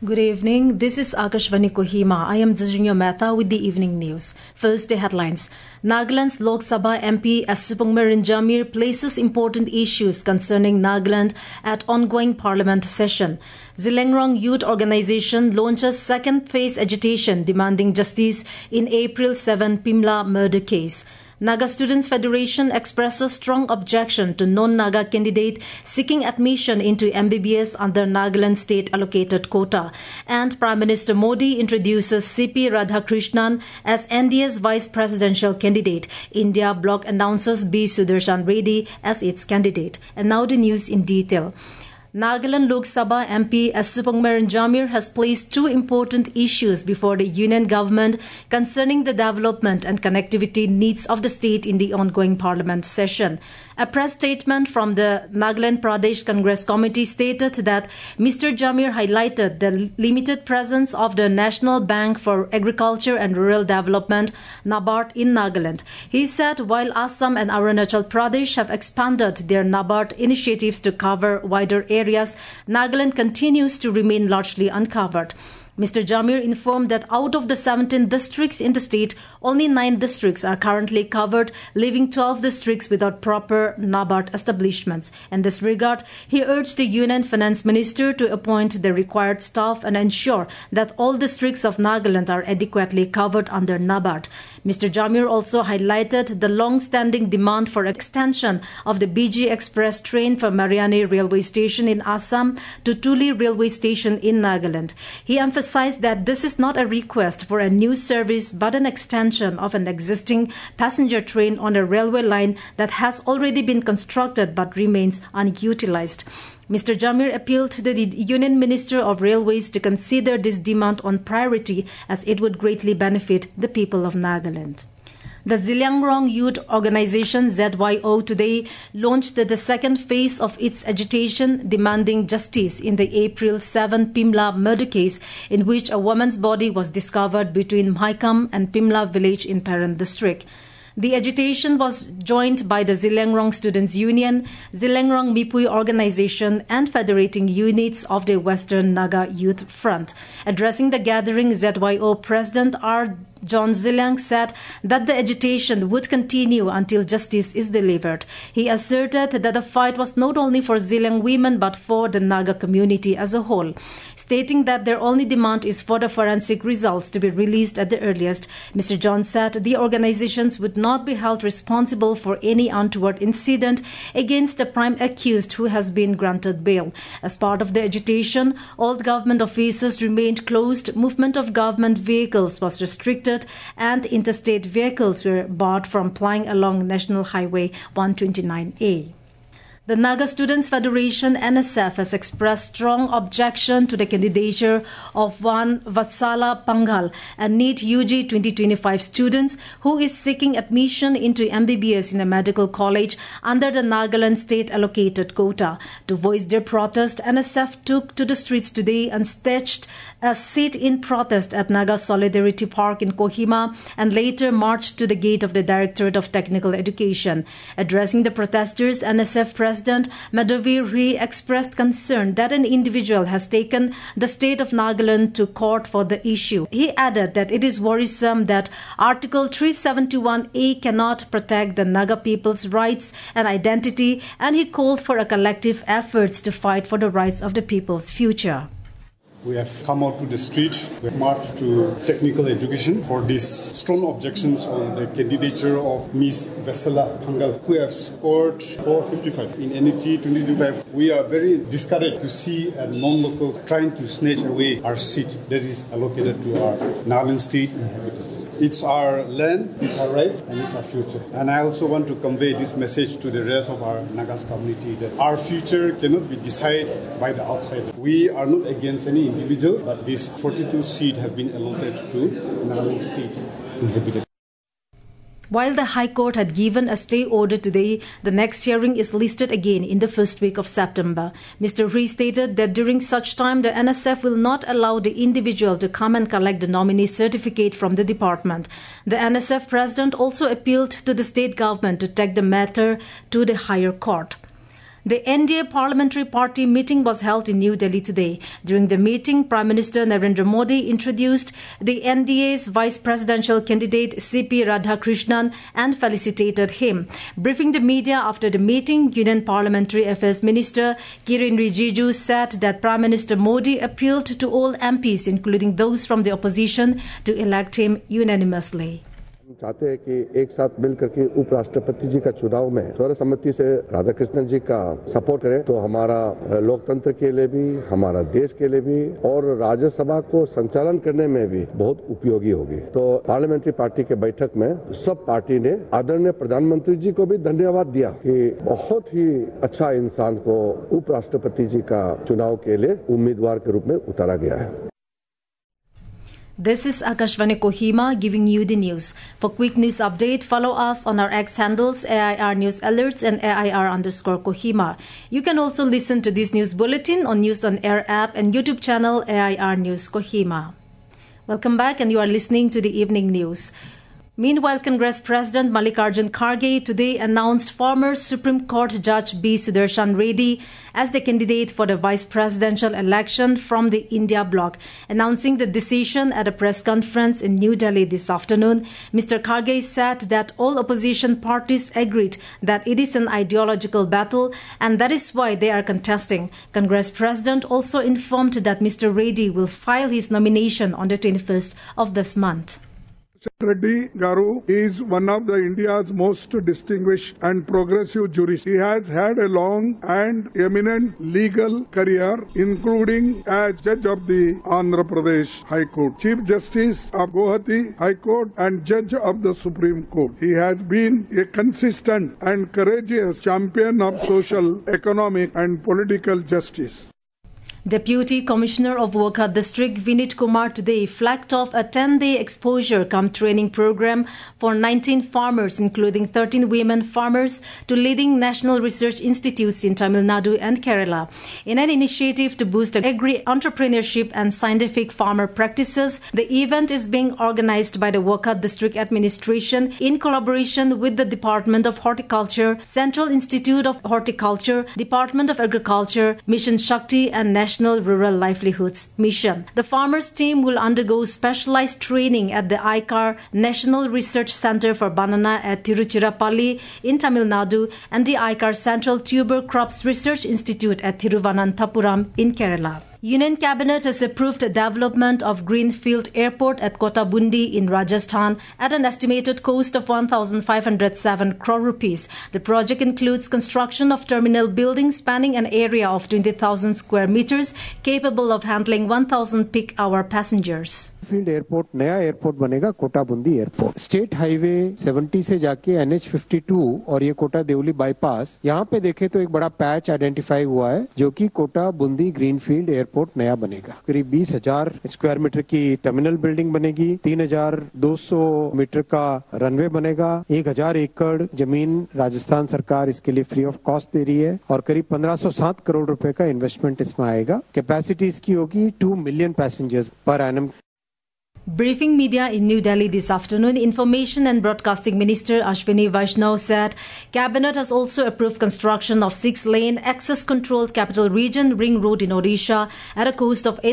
Good evening. This is Akashvani Kohima. I am Zijinya Mehta with the evening news. First, the headlines. Nagaland's Lok Sabha MP Asupangmarin Jamir places important issues concerning Nagaland at ongoing parliament session. Zillengrong Youth Organization launches second phase agitation demanding justice in April 7 Pimla murder case. Naga Students Federation expresses strong objection to non-Naga candidate seeking admission into MBBS under Nagaland state allocated quota. And Prime Minister Modi introduces CP Radhakrishnan as NDA's vice presidential candidate. India bloc announces B. Sudarshan Reddy as its candidate. And now the news in detail. Nagaland Lok Sabha MP Asupangmarin Jamir has placed two important issues before the union government concerning the development and connectivity needs of the state in the ongoing parliament session. A press statement from the Nagaland Pradesh Congress Committee stated that Mr. Jamir highlighted the limited presence of the National Bank for Agriculture and Rural Development, NABARD, in Nagaland. He said while Assam and Arunachal Pradesh have expanded their NABARD initiatives to cover wider areas, Nagaland continues to remain largely uncovered. Mr. Jamir informed that out of the 17 districts in the state, only 9 districts are currently covered, leaving 12 districts without proper NABARD establishments. In this regard, he urged the Union Finance Minister to appoint the required staff and ensure that all districts of Nagaland are adequately covered under NABARD. Mr. Jamir also highlighted the long-standing demand for extension of the BG Express train from Mariani Railway Station in Assam to Tuli Railway Station in Nagaland. He emphasized that this is not a request for a new service but an extension of an existing passenger train on a railway line that has already been constructed but remains unutilized. Mr. Jamir appealed to the Union Minister of Railways to consider this demand on priority as it would greatly benefit the people of Nagaland. The Zillengrong Youth Organization ZYO today launched the second phase of its agitation demanding justice in the April 7 Pimla murder case in which a woman's body was discovered between Mhaikam and Pimla village in Peran district. The agitation was joined by the Zillengrong Students Union, Zillengrong Mipui Organization and federating units of the Western Naga Youth Front. Addressing the gathering, ZYO President R. John Zillang said that the agitation would continue until justice is delivered. He asserted that the fight was not only for Zillang women but for the Naga community as a whole. Stating that their only demand is for the forensic results to be released at the earliest, Mr. John said the organizations would not be held responsible for any untoward incident against the prime accused who has been granted bail. As part of the agitation, all government offices remained closed, movement of government vehicles was restricted, and interstate vehicles were barred from plying along National Highway 129A. The Naga Students Federation NSF has expressed strong objection to the candidature of one Vatsala Pangal, a NEET UG 2025 student who is seeking admission into MBBS in a medical college under the Nagaland state allocated quota. To voice their protest, NSF took to the streets today and staged a sit-in protest at Naga Solidarity Park in Kohima and later marched to the gate of the Directorate of Technical Education. Addressing the protesters, NSF President Madhavir Ri expressed concern that an individual has taken the state of Nagaland to court for the issue. He added that it is worrisome that Article 371A cannot protect the Naga people's rights and identity, and he called for a collective efforts to fight for the rights of the people's future. We have come out to the street, we have marched to technical education for these strong objections on the candidature of Ms. Vatsala Pangal, who have scored 455 in NET 2025. We are very discouraged to see a non-local trying to snatch away our seat that is allocated to our Nagaland state inhabitants. It's our land, it's our right, and it's our future. And I also want to convey this message to the rest of our Nagas community that our future cannot be decided by the outsider. We are not against any individual, but these 42 seats have been allotted to Nagaland state inhabitants. While the High Court had given a stay order today, the next hearing is listed again in the first week of September. Mr. Ri stated that during such time, the NSF will not allow the individual to come and collect the nominee certificate from the department. The NSF president also appealed to the state government to take the matter to the higher court. The NDA Parliamentary Party meeting was held in New Delhi today. During the meeting, Prime Minister Narendra Modi introduced the NDA's vice presidential candidate C.P. Radhakrishnan and felicitated him. Briefing the media after the meeting, Union Parliamentary Affairs Minister Kiren Rijiju said that Prime Minister Modi appealed to all MPs, including those from the opposition, to elect him unanimously. हम चाहते हैं कि एक साथ मिलकर के उपराष्ट्रपति जी का चुनाव में सर्वसम्मति से राधाकृष्णन जी का सपोर्ट करें तो हमारा लोकतंत्र के लिए भी, हमारा देश के लिए भी और राज्यसभा को संचालन करने में भी बहुत उपयोगी होगी। तो पार्लियामेंट्री पार्टी के बैठक में सब पार्टी ने आदरणीय प्रधानमंत्री जी को भी धन्यवाद दिया कि बहुत ही अच्छा इंसान को उपराष्ट्रपति जी का चुनाव के लिए उम्मीदवार के रूप में उतारा गया है। This is Akashvani Kohima giving you the news. For quick news update, follow us on our X handles AIR News Alerts and AIR_Kohima. You can also listen to this news bulletin on News on Air app and YouTube channel AIR News Kohima. Welcome back, and you are listening to the evening news. Meanwhile, Congress President Mallikarjun Kharge today announced former Supreme Court Judge B. Sudarshan Reddy as the candidate for the vice presidential election from the India bloc. Announcing the decision at a press conference in New Delhi this afternoon, Mr. Kharge said that all opposition parties agreed that it is an ideological battle and that is why they are contesting. Congress President also informed that Mr. Reddy will file his nomination on the 21st of this month. Reddy Garu is one of the India's most distinguished and progressive jurists. He has had a long and eminent legal career, including as judge of the Andhra Pradesh High Court, Chief Justice of Guwahati High Court, and judge of the Supreme Court. He has been a consistent and courageous champion of social, economic, and political justice. Deputy Commissioner of Wokha District Vinit Kumar today flagged off a 10-day exposure cum training program for 19 farmers, including 13 women farmers, to leading national research institutes in Tamil Nadu and Kerala. In an initiative to boost agri-entrepreneurship and scientific farmer practices, the event is being organized by the Wokha District Administration in collaboration with the Department of Horticulture, Central Institute of Horticulture, Department of Agriculture, Mission Shakti and National Rural Livelihoods Mission. The farmers team will undergo specialized training at the ICAR National Research Center for Banana at Tiruchirappalli in Tamil Nadu and the ICAR Central Tuber Crops Research Institute at Thiruvananthapuram in Kerala. Union Cabinet has approved the development of Greenfield Airport at Kotabundi in Rajasthan at an estimated cost of 1,507 crore rupees. The project includes construction of terminal buildings spanning an area of 20,000 square meters, capable of handling 1,000 peak-hour passengers. Field airport नया airport बनेगा कोटाबुंदी airport. State highway 70 से जाके NH 52 और ये Kota Deoli bypass, यहाँ पे देखे तो एक बड़ा पैच आइडेंटिफाई हुआ है जो कि कोटाबुंदी ग्रीनफील्ड एयरपोर्ट नया बनेगा। करीब 20,000 स्क्वायर मीटर की टर्मिनल बिल्डिंग बनेगी, 3,200 मीटर का रनवे बनेगा, 1,000 एकड़ जमीन राजस्थान सरकार इसके लिए फ्री ऑफ कॉस्ट दे रही है और करीब 1,507 करोड़ रुपए का इन्वेस्टमेंट इसमें आएगा। कैपेसिटी इसकी होगी 2 million passengers per annum. Briefing media in New Delhi this afternoon, Information and Broadcasting Minister Ashwini Vaishnaw said Cabinet has also approved construction of 6-lane access-controlled capital region ring road in Odisha at a cost of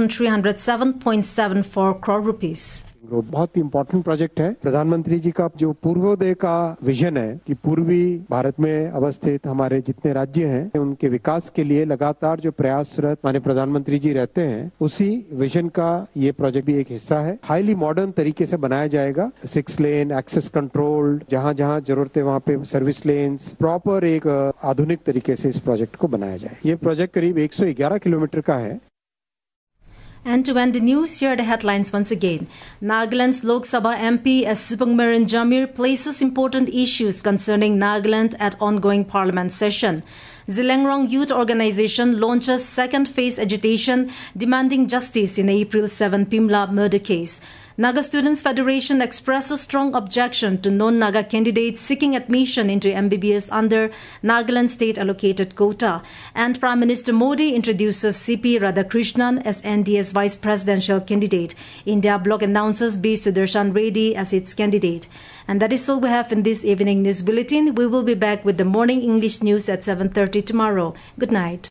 8,307.74 crore rupees. बहुत ही important project है। प्रधानमंत्री जी का जो पूर्वोदय का vision है कि पूर्वी भारत में अवस्थित हमारे जितने राज्य हैं उनके विकास के लिए लगातार जो प्रयासरत माननीय प्रधानमंत्री जी रहते हैं, उसी विजन का ये प्रोजेक्ट भी एक हिस्सा है। हाईली मॉडर्न तरीके से बनाया जाएगा, 6 लेन एक्सेस कंट्रोल्ड, जहां जहां जरूरत है वहां पे सर्विस लेन्स, प्रॉपर एक आधुनिक तरीके से इस प्रोजेक्ट को बनाया जाए। ये प्रोजेक्ट करीब 111 किलोमीटर का है। And to end the news, here are the headlines once again. Nagaland's Lok Sabha MP S. Subramanian Jamir places important issues concerning Nagaland at ongoing parliament session. Zhelengrong Youth Organization launches second phase agitation demanding justice in April 7 Pimla murder case. Naga Students Federation expresses strong objection to non-Naga candidates seeking admission into MBBS under Nagaland state allocated quota. And Prime Minister Modi introduces CP Radhakrishnan as NDA's vice presidential candidate. India Bloc announces B. Sudarshan Reddy as its candidate. And that is all we have in this evening news bulletin. We will be back with the morning English news at 7:30 tomorrow. Good night.